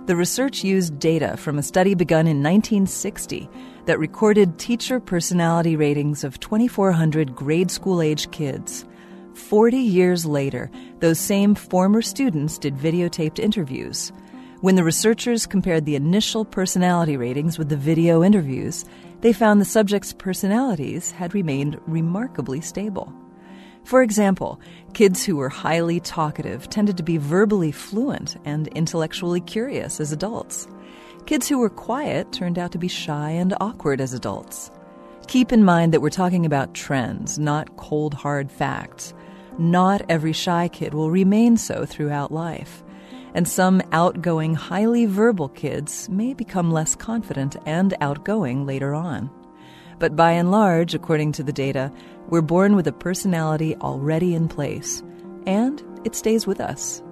The research used data from a study begun in 1960 that recorded teacher personality ratings of 2,400 grade school-age kids. 40 years later, those same former students did videotaped interviews. When the researchers compared the initial personality ratings with the video interviews, they found the subjects' personalities had remained remarkably stable. For example, kids who were highly talkative tended to be verbally fluent and intellectually curious as adults. Kids who were quiet turned out to be shy and awkward as adults. Keep in mind that we're talking about trends, not cold, hard facts. Not every shy kid will remain so throughout life. And some outgoing, highly verbal kids may become less confident and outgoing later on. But by and large, according to the data, we're born with a personality already in place, and it stays with us.